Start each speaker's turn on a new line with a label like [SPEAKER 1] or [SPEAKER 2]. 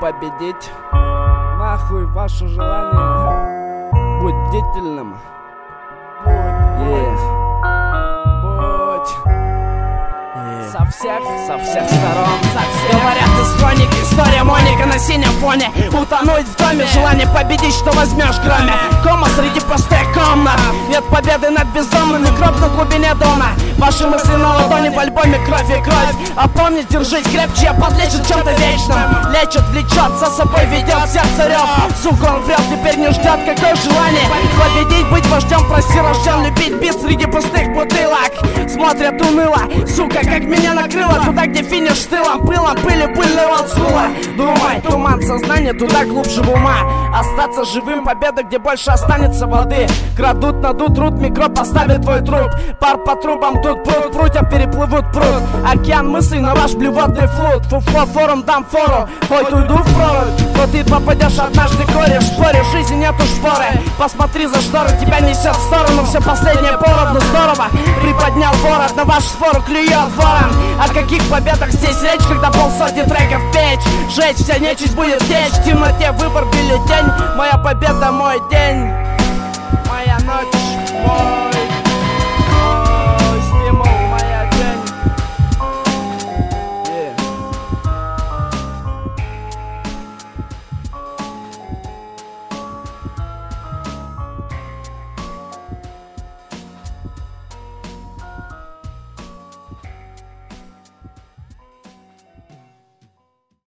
[SPEAKER 1] победить. Нахуй ваше желание. Будь бдительным. Будь. Со всех сторон. Говорят, исхроник, история Моника на синем фоне. Утонуть в доме, желание победить, что возьмешь, кроме кома среди пустых комнат. Нет победы над бездомными, гроб на глубине дома. Ваши мысли на ладони, в альбоме кровь и кровь. А помнить, держись крепче, подлечит чем-то вечным. Лечит, влечет, за собой ведет, сердце рев. Сука, он врет, теперь не ждет, какое желание победить, быть вождем, прости, рожден, любить бит среди пустых бутылок. Смотрят уныло, сука, как меня накрыло. Туда, где финиш с тылом, пылом, пыли, пыльный рот скула. Думай, туман сознания, туда глубже в ума. Остаться живым, победа, где больше останется воды. Крадут, надут, рут, микроб поставит твой труп. Пар по трубам тут пруд, прутья переплывут пруд. Океан мыслей на ваш блювотный флут. Фуфло, форум, дам фору, хоть уйду в прорубь, но ты попадешь однажды, кореш. В споре, в жизни нету шпоры. Посмотри за шторы, тебя несет в сторону. Все последнее поровну, здорово. Приподнял ворот, на вашу спору клюет ворон. О каких победах здесь речь, когда полсотни треков печь? Жечь, вся нечисть будет течь. В темноте выбор, бюллетень. Моя победа, мой день.